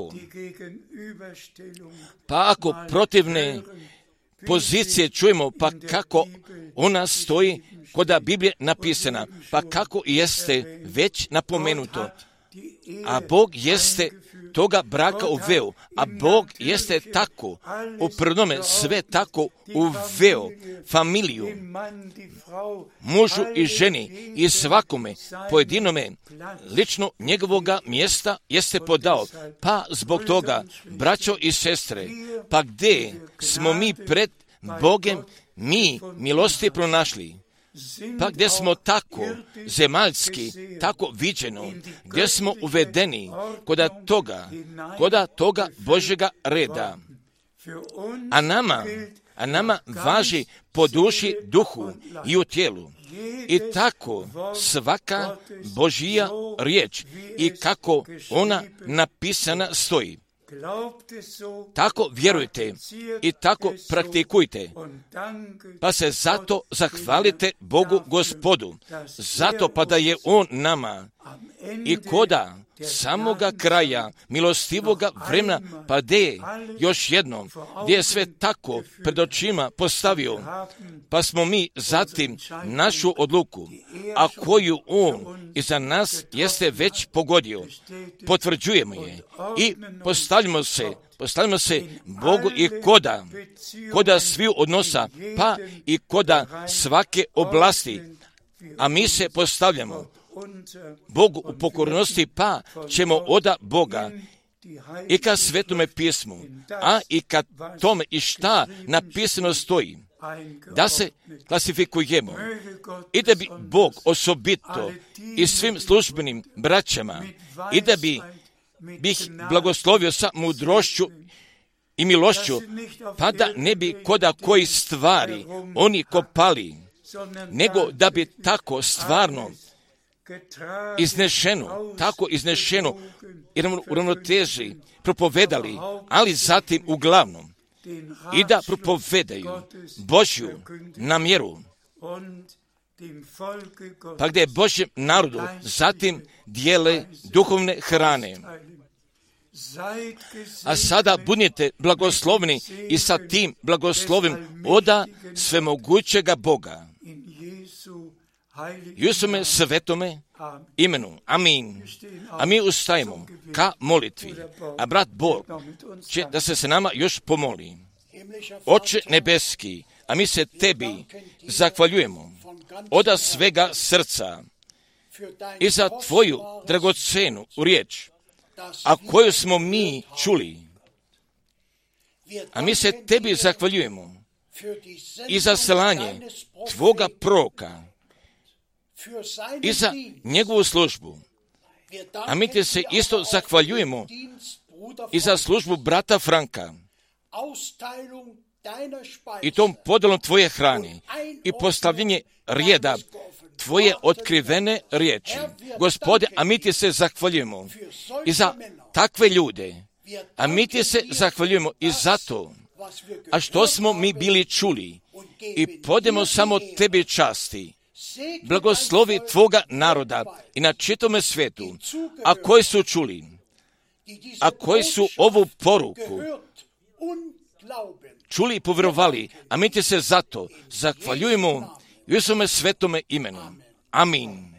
ako protivne pozicije čujemo, pa kako ona stoji koda Biblije napisana, pa kako jeste već napomenuto. A Bog jeste toga braka uveo, a Bog jeste tako u prvome sve tako uveo familiju, mužu i ženi i svakome pojedinome lično njegovoga mjesta jeste podao. Pa zbog toga, braćo i sestre, pa gdje smo mi pred Bogem mi milosti pronašli, pa gdje smo tako zemaljski, tako viđeno, gdje smo uvedeni koda toga Božjega reda. A nama važi po duši, duhu i u tijelu. I tako svaka Božja riječ i kako ona napisana stoji. Tako vjerujte i tako praktikujte, pa se zato zahvalite Bogu Gospodu, zato pa da je On nama i koda samoga kraja milostivoga vremena, pa gdje još jednom, gdje je sve tako pred očima postavio, pa smo mi zatim našu odluku, a koju On iza nas jeste već pogodio, potvrđujemo je i postavljamo se Bogu i koda sviju odnosa, pa i koda svake oblasti, a mi se postavljamo Bogu u pokornosti, pa ćemo oda Boga i ka Svetome pismu, a i ka tome i šta napisano stoji, da se klasifikujemo i da bi Bog osobito i svim službenim braćama i da bi ih blagoslovio sa mudrošću i milošću, pa da ne bi koda koji stvari oni kopali, nego da bi tako stvarno iznešeno i u ravnoteži propovedali, ali zatim uglavnom i da propovedaju Božju namjeru, pa gdje Božjem narodu zatim dijele duhovne hrane. A sada budite blagoslovni i sa tim blagoslovim oda svemogućega Boga. i u svome svetome imenu. Amin. A mi ustajemo ka molitvi. A brat Borg će da se nama još pomoli. Oče nebeski, a mi se tebi zahvaljujemo od svega srca i za tvoju dragocenu riječ, a koju smo mi čuli. A mi se tebi zahvaljujemo i za slanje tvoga proroka i za njegovu službu. A mi te se isto zahvaljujemo i za službu brata Franka i tom podelom tvoje hrane i postavljenje rijeda tvoje otkrivene riječi. Gospode, a mi ti se zahvaljujemo i za takve ljude. A mi ti se zahvaljujemo i zato, a što smo mi bili čuli i podemo samo tebi časti. Blagoslovi tvoga naroda i na čitome svijetu, a koji su čuli, a koji su ovu poruku čuli i povjerovali, a mi ti se zato zahvaljujemo i u svome svetome imenu. Amin.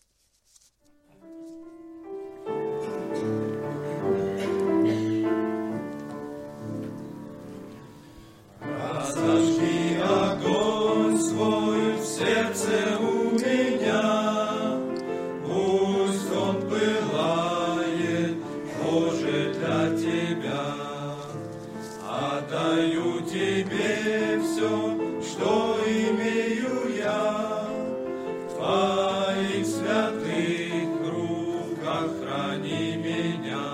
Razdaški огонь свой в сердце у меня, пусть он пылает, Боже, для Тебя. Отдаю Тебе все, что имею я, в Твоих святых руках храни меня.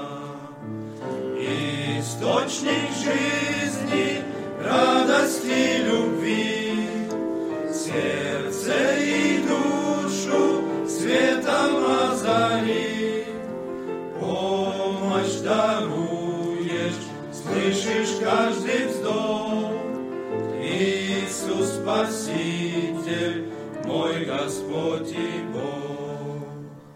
Источник жизни, радости, любви, сердце и душу светом озари. Помощь даруешь, слышишь каждый вздох. Иисус Спаситель, мой Господь и Бог.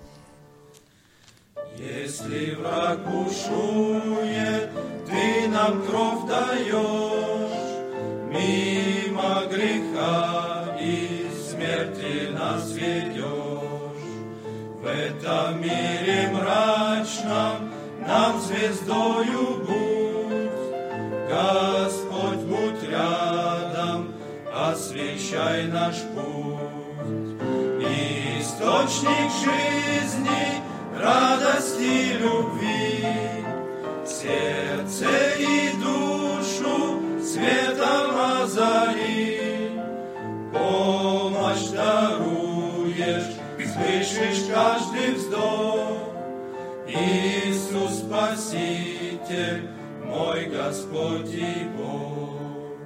Если враг бушует, Ты нам кровь даешь, мимо греха и смерти нас ведешь. В этом мире мрачном нам звездою будь, Господь, будь рядом, освещай наш путь. Источник жизни, радости, любви, сердце и душу светом озари. Помощь даруешь, слышишь каждый вздох. Иисус Спаситель, мой Господь и Бог.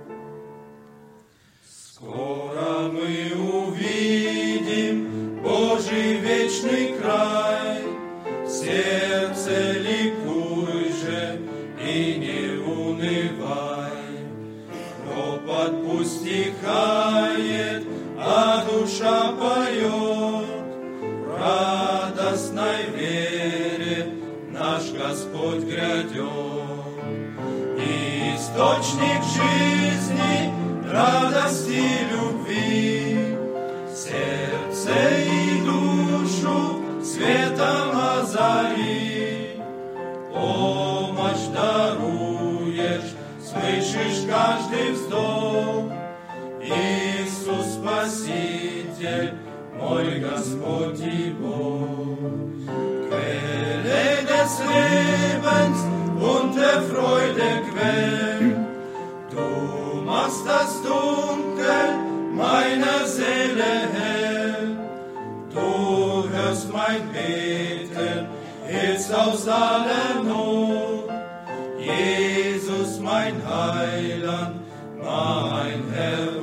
Скоро мы увидим Божий вечный край. Сердце ликуй же и не унывай. Ропот пусть стихает, а душа поет. В радостной вере наш Господь грядет. Источник жизни, радости, любви, сердце и душу светом озари. Помощь даруешь, слышишь каждый вздох. Иисус Спаситель, мой Господь и Bog. Quelle des Lebens und der Freude Quell, du machst das Dunkel meiner Seele hell. Du hörst mein Beten, hilfst aus aller Not. Jesus, mein Heiland, mein Herr